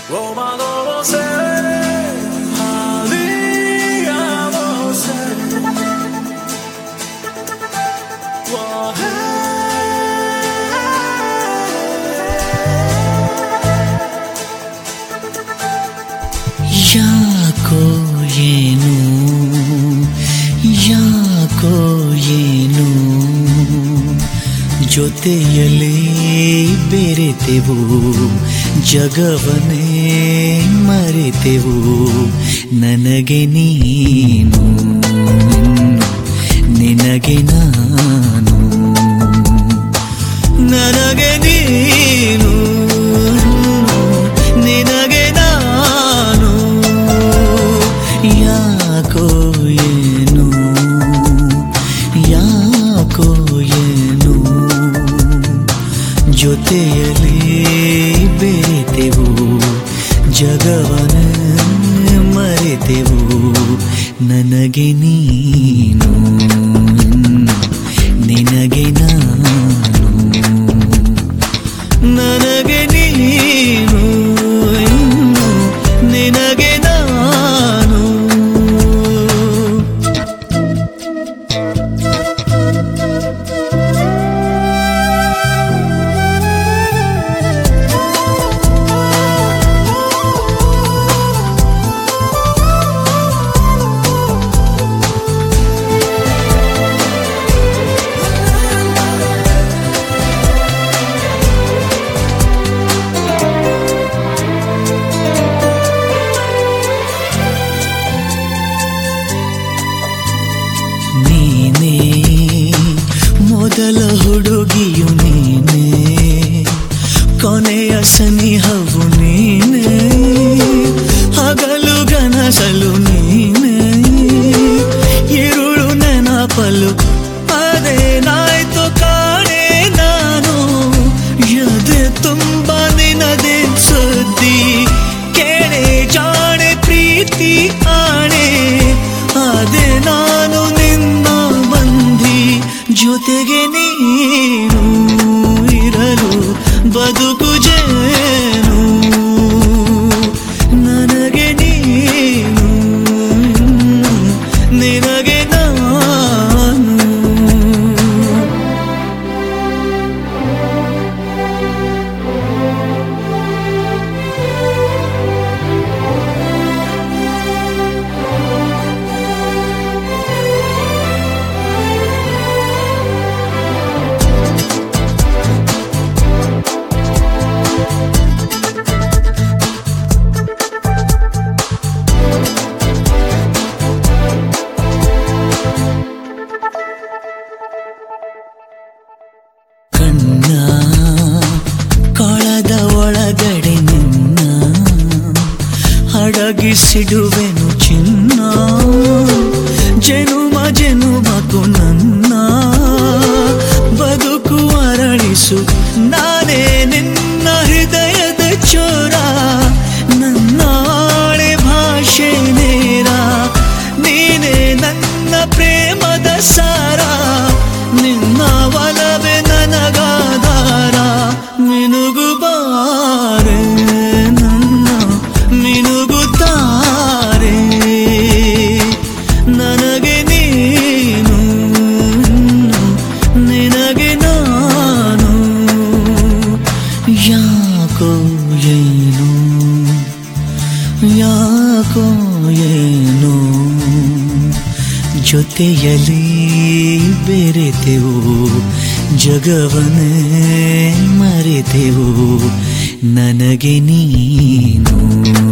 ಯಾಕೋ ಏನು ಯಾಕೋ ಏನು ಜೊತೆಯಲ್ಲೇ ಬೆರೆತೆವು ಜಗವನ್ನೇ ಮರೆತೆವು ನನಗೆ ನೀನು ನಿನಗೆ ನಾನು ನನಗೆ ನೀನು ನಿನಗೆ ನಾನು ಯಾಕೋ ಏನು ಯಾಕೋ ಏನು ಜೊತೆಯಲ್ಲಿ ಬೆರೆತೆವು ಜಗವನ್ನೇ ಮರೆತೆವು ನನಗೆ ನೀನು ನಿನಗೆ ನಾನು ನನಗೆ ನೀನು ನಿನಗೆ ನಾನು ನೀನೇ ಮೊದಲ ಹುಡುಗಿಯು ನೀನೇ ಕೊನೆಯ ಸನಿಹವು ನೀನೇ ಹಗಲು ಗನಸಲು ನೀನೇ ഇരുಳು ನೆನಪಲು ಅದೇನಾಯ್ತು ಕಾಣೆ ನಾನು ಎದೆ ತುಂಬ ನಿನದೆ ಸುದ್ದಿ ಕೇಳೆ ಜಾಣೆ ಪ್ರೀತಿ ಆಣೆ ಅದೇ ನಾನು ನಿನ್ನ ಬಂಧಿ ಜೊತೆಗೆ ನೀನು ಇರಲು ಬದುಕು ಜೇನು ನನಗೆ ನೀನು ನಿನಗೆ ನಾನು ಕಣ್ಣ ಕೊಳದ ಒಳಗಡೆ ನಿನ್ನ ಅಡಗಿಸಿಡುವೆನು ಚಿನ್ನ ಜನುಮ ಜನುಮಕು ನನ್ನ ಬದುಕು ಅರಳಿಸು ನಾನೇ ನಿನ್ನ ಹೃದಯದ ಚೋರ ನನ್ನ ಆಳೆ ಭಾಷೆ ನೇರ ನೀನೇ ನನ್ನ ಪ್ರೇಮದ ಸಾರ ನಿನ್ನ ಒಲವೇ ನನಗಾಧಾರ ಮಿನುಗುಬಾರೆ ನನ್ನ ಮಿನುಗುತ್ತಾರೆ ನನಗೆ ನೀನು ನಿನಗೆ ನಾನು ಯಾಕೋ ಏನು ಯಾಕೋ ಏನು ಜೊತೆಯಲ್ಲಿ ಬೆರೆತೆವು ಜಗವನ್ನೇ ಮರೆತೆವು ನನಗೆ ನೀನು